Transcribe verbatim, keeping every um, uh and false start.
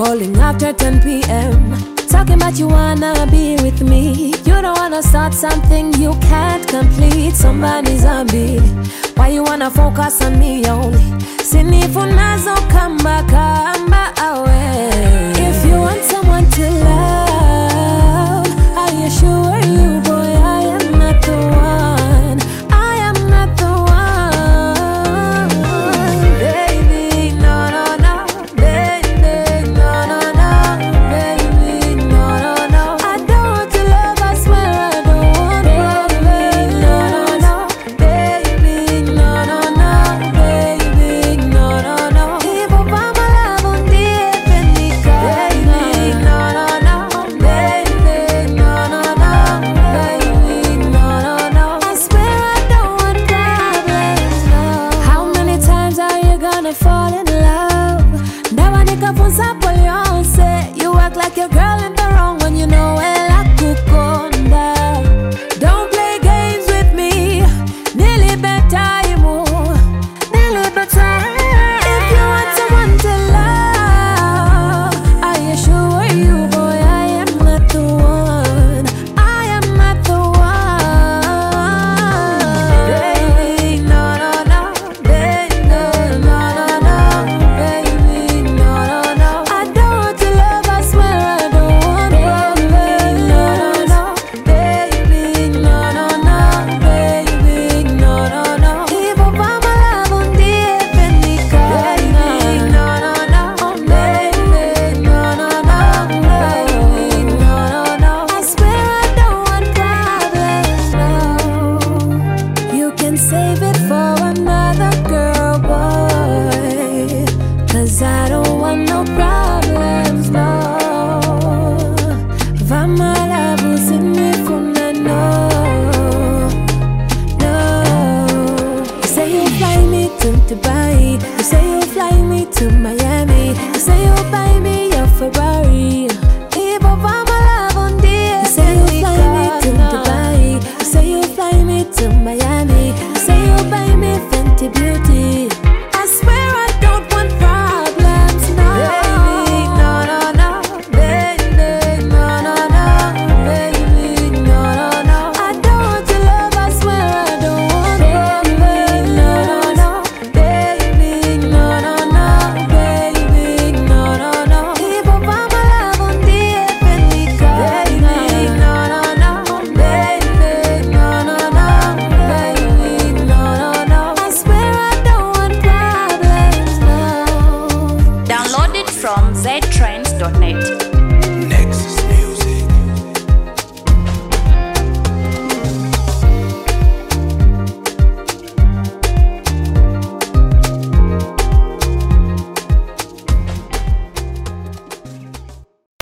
Calling after ten p m Talking about you wanna be with me. You don't wanna start something you can't complete. Somebody's zombie. Why you wanna focus on me only? Sinifunazo kamba kamba away. If you want someone to love, I assure you, boy, I am not the one. I am not the one. Baby, no, no, no. Baby, no, no, no. Baby, no, no, no. I don't want to love, I swear I don't want. Baby, no, no, no. Baby, no, no, no. Baby, no, no, no. Ipo pa malabo ndiye penika. Baby, no, no, no. Baby, no, no, no. Baby, no, no, no. I swear I don't want problems, no. How many times are you gonna fall in love? Never nikafunza polionse. You act like your girl in the wrong when you know well I kukonda. Don't play games with me. Nearly bedtime, oh. Nearly bedtime. If you want someone to love, I assure you, boy, I am not the one. I am not the one. Baby, no, no, no. Baby, no, no, no. Baby, no, no, no. I don't want to love, I swear I don't want. Baby, no, no, no. Baby, no, no, no. Baby, no, no, no. Ipo pa malabo ndiye penika. Baby, no, no, no. Baby, no, no, no. Baby, no, no, no. I swear I don't want problems, no. You can save it for another girl, boy. Cause I don't want no problems, no. Vamalabu sinifuna, no. No. You say you'll fly me to Dubai. You say you'll fly me to Miami. You say you'll buy me a Ferrari. Ipo vamalabu ndiye You say you'll fly me to Dubai. You say you'll fly me to Miami. You say you'll buy me Fenty Beauty. I swear I don't want problems, no. Baby, no, no, no. Baby, no, no, no. Baby, no, no, no. I don't want your love, I swear I don't want. Baby, no, no, no. Baby, no, no, no. Baby, no, no, no. Ipo pa malabo ndiye penika. Baby, no, no, no. Baby, no, no, no. Baby, no, no, no. I swear I don't want problems, no. Download it from z trends dot net.